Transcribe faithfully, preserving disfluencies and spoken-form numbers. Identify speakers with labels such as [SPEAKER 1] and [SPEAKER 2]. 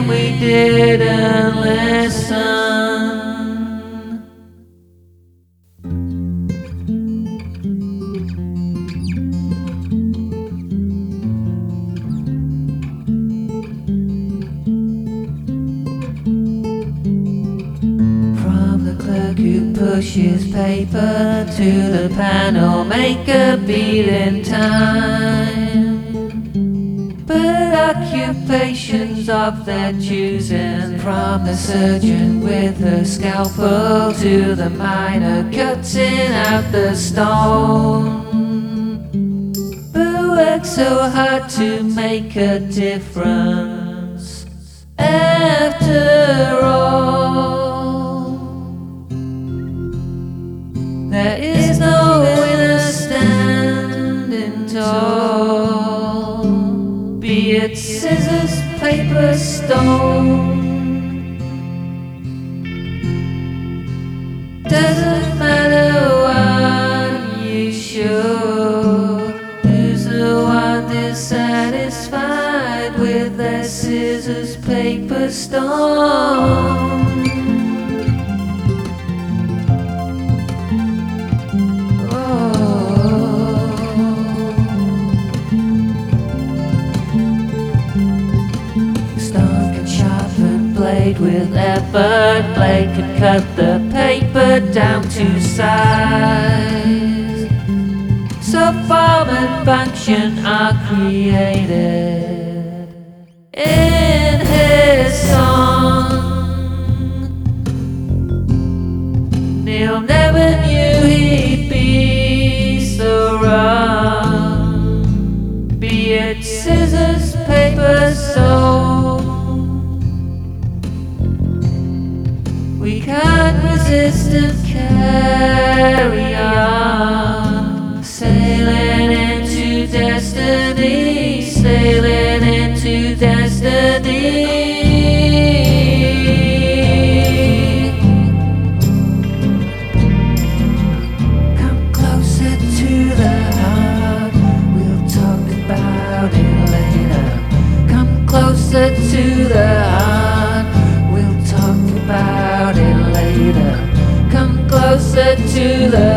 [SPEAKER 1] and we didn't listen. Who pushes paper to the panel, make a beat in time. But occupations of their choosing, from the surgeon with a scalpel to the miner cutting out the stone. But work so hard to make a difference after all. There is no winner standing tall, be it scissors, paper, stone. Doesn't matter what you show, who's the one dissatisfied with their scissors, paper, stone. With effort, blade could cut the paper down to size, so form and function are created in his song. Neil never knew he'd be so wrong, be it scissors, paper, stone. We can't resist and carry on, sailing into destiny, sailing into destiny. Come closer to the heart, we'll talk about it later. Come closer to the heart, we'll talk about it later. Come closer to the